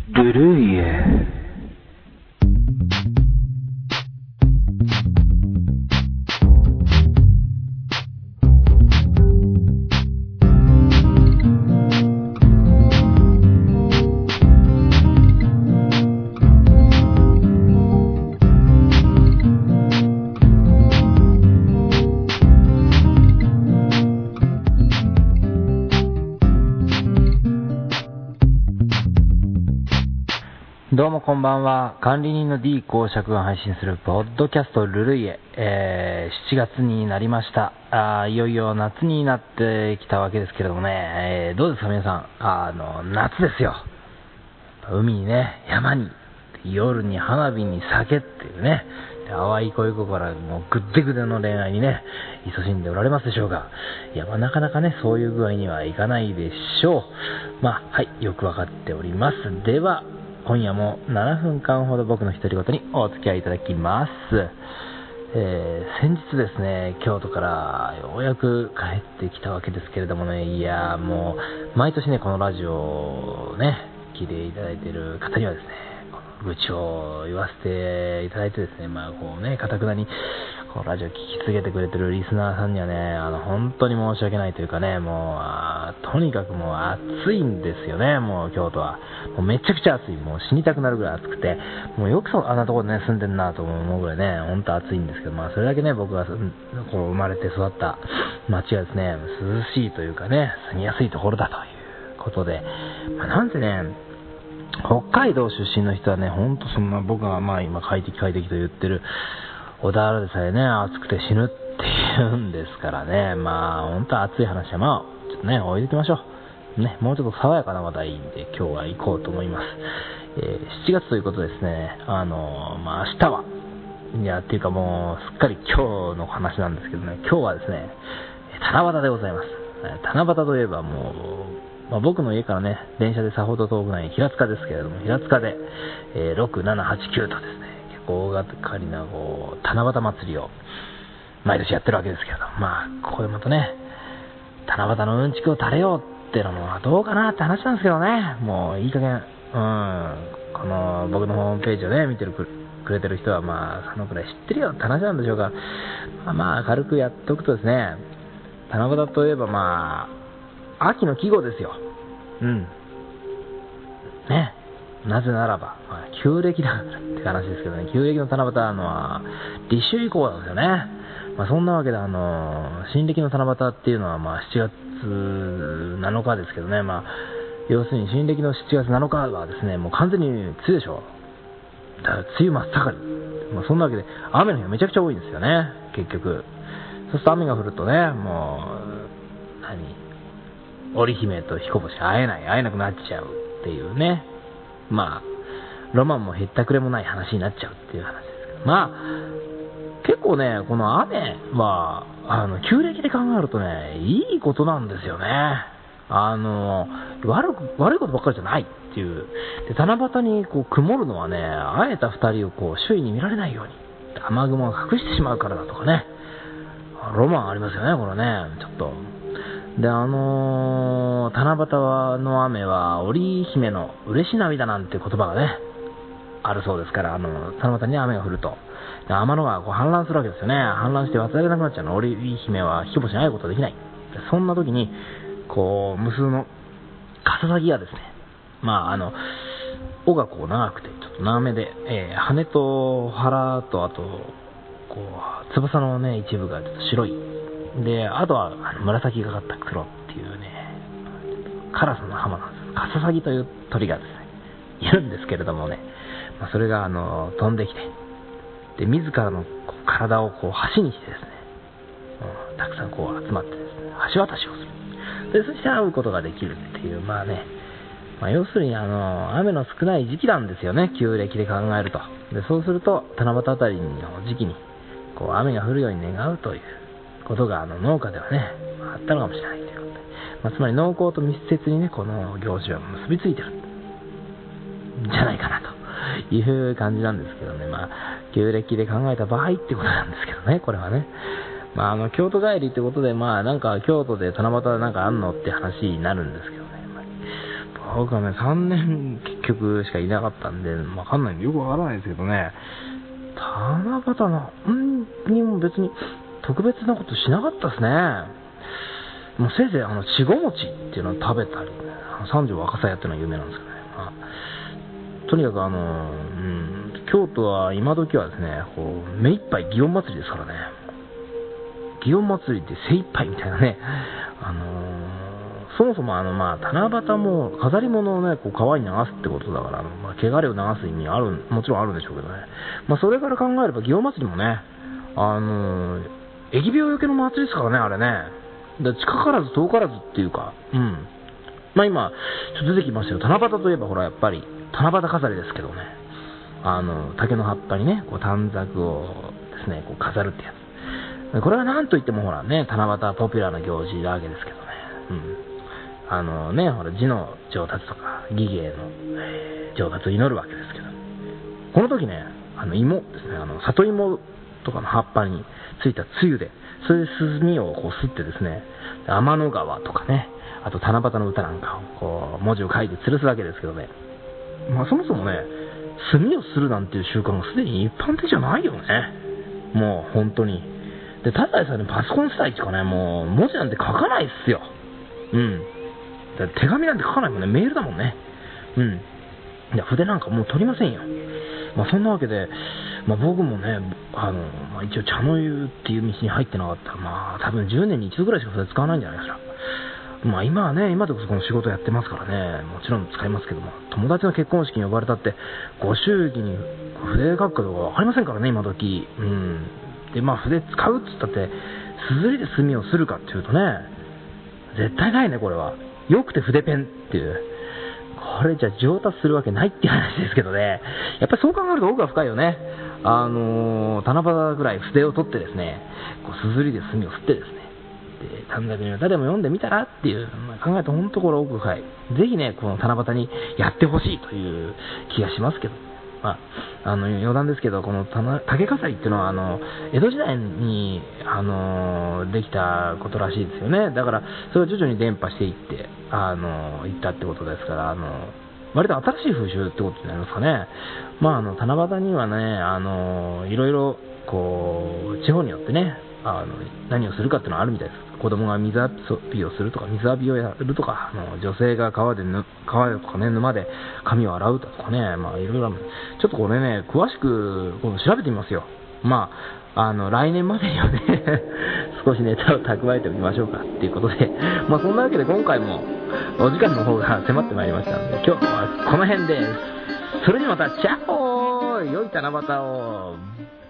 ルルイエ。どうもこんばんは。管理人の D 公爵が配信するポッドキャストルルイエ、7月になりました。いよいよ夏になってきたわけですけれどもね、どうですか皆さん。夏ですよ。海にね、山に、夜に花火に酒っていうね、淡い恋心からもうグッデグデの恋愛にね、勤しんでおられますでしょうか。いや、なかなかね、そういう具合にはいかないでしょう。はい、よくわかっております。では、今夜も7分間ほど僕の独り言にお付き合いいただきます。先日ですね、京都からようやく帰ってきたわけですけれどもね、いやもう毎年ね、このラジオをね、聞いていただいている方にはですね、愚痴を言わせていただいてですね、こうね、堅くなにこのラジオを聞き続けてくれてるリスナーさんにはね、本当に申し訳ないというかね、もうとにかくもう暑いんですよね。もう京都はもうめちゃくちゃ暑い、もう死にたくなるぐらい暑くて、もうよくあんなところでね住んでんなと思うぐらいね、本当暑いんですけど、それだけね、僕がこう生まれて育った町がですね、涼しいというかね、住みやすいところだということで、なんせね、北海道出身の人はね、本当そんな僕が今快適と言ってる小田原でさえね、暑くて死ぬって言うんですからね、本当暑い話はちょっとね、置いておきましょう。ね、もうちょっと爽やかな話題で今日は行こうと思います。7月ということですね、明日は、っていうかもうすっかり今日の話なんですけどね、今日はですね、七夕でございます。七夕といえばもう、僕の家からね、電車でさほど遠くない平塚ですけれども、平塚で、6、7、8、9とですね、結構大掛かりな七夕祭りを毎年やってるわけですけれど、ここでまたね、七夕のうんちくを垂れようっていうのもどうかなって話なんですけどね、もういい加減、この僕のホームページをね、見てくれてる人はそのくらい知ってるよって話なんでしょうか。軽くやっておくとですね、七夕といえば秋の季語ですよ。ね。なぜならば、旧暦だって話ですけどね、旧暦の七夕は立秋以降なんですよね。そんなわけで新暦の七夕っていうのは7月7日ですけどね、要するに新暦の7月7日はですね、もう完全に梅雨でしょ。だから梅雨真っ盛り。そんなわけで雨の日がめちゃくちゃ多いんですよね、結局。そうすると雨が降るとね、もう織姫と彦星会えなくなっちゃうっていうね、ロマンもへったくれもない話になっちゃうっていう話ですけど、結構ね、この雨は旧暦で考えるとね、いいことなんですよね。悪いことばっかりじゃないっていう。で、七夕に曇るのはね、会えた二人を周囲に見られないように雨雲が隠してしまうからだとかね、ロマンありますよね、これね、ちょっと。で、七夕の雨は織姫の嬉し涙なんて言葉がね、あるそうですから、七夕に雨が降ると天の川が氾濫するわけですよね。氾濫して渡れなくなっちゃうの。織姫は彦星に会うことができない。そんな時に無数のカササギがですね、尾が長くてちょっと長めで、羽と腹とあと翼のね一部がちょっと白いで、あとは紫がかった黒っていうね、カラスの浜なんです。カササギという鳥がですねいるんですけれどもね、それが飛んできて、で自らの体を橋にしてですね、たくさん集まってですね、橋渡しをする。でそして会うことができるっていう、要するに雨の少ない時期なんですよね、旧暦で考えると。でそうすると七夕あたりの時期に雨が降るように願うということが農家ではねあったのかもしれないということで、つまり農耕と密接にねこの行事は結びついてるんじゃないかなという感じなんですけどね、旧暦で考えた場合ってことなんですけどね、これはね、京都帰りってことでなんか京都で七夕なんかあんのって話になるんですけどね、僕はね3年局しかいなかったんで、わかんないんでよくわからないですけどね、七夕にも別に特別なことしなかったですね。もうせいぜいちご餅っていうのを食べたり、三条若狭屋っていうのは有名なんですけどね、とにかく京都は今時はですね、こう目いっぱい祇園祭りですからね。祇園祭りって精一杯みたいなね、そもそも七夕も飾り物をね、こう川に流すってことだから、汚れを流す意味もちろんあるんでしょうけどね。それから考えれば祇園祭りもね、疫病よけの祭りですからね、あれね。近からず遠からずっていうか、今ちょっと出てきましたよ。七夕といえばほらやっぱり七夕飾りですけどね。竹の葉っぱにね、こう短冊をですね、こう飾るってやつ。これはなんといってもほらね、七夕はポピュラーな行事なわけですけどね。ほら字の上達とか技芸の、上達を祈るわけですけど、この時ね、芋ですね、里芋とかの葉っぱについたつゆで、それで墨をこう吸ってですね、天の川とかね、あと七夕の歌なんかをこう文字を書いて吊るすわけですけどね。そもそもね、墨をするなんていう習慣がすでに一般的じゃないよね。もう本当に。で、ただでさえね、パソコン世代っていうかね、もう文字なんて書かないっすよ。だ手紙なんて書かないもんね、メールだもんね。いや、筆なんかもう取りませんよ。そんなわけで、僕もね、一応茶の湯っていう道に入ってなかったら、多分10年に一度ぐらいしか筆使わないんじゃないかしら。今はね、今でこそこの仕事やってますからね、もちろん使いますけども、友達の結婚式に呼ばれたって、ご祝儀に筆書くかどうかわかりませんからね、今時。で、筆使うっつったって、すずりで墨をするかっていうとね、絶対ないね、これは。よくて筆ペンっていう。これじゃ上達するわけないっていう話ですけどね。やっぱりそう考えると奥が深いよね。七夕ぐらい筆を取ってですね、こうすずりで墨を振ってですね、で短冊に歌でも読んでみたらっていう、考えると本当これ奥が深い。ぜひね、この七夕にやってほしいという気がしますけど。余談ですけど、この竹飾りっていうのは江戸時代にできたことらしいですよね。だからそれを徐々に伝播していっていったってことですから、割と新しい風習ってことになりますかね。七夕にはね、いろいろこう地方によってね、何をするかっていうのはあるみたいです。子供が水浴びをするとか、水浴びをやるとか、女性が川とかね、沼で髪を洗うとかね、いろいろある。ちょっとこれね、詳しく調べてみますよ。来年までにはね、少しネタを蓄えておきましょうかっていうことで、そんなわけで今回もお時間の方が迫ってまいりましたので、今日はこの辺です。それではまた、チャオー！良い七夕を。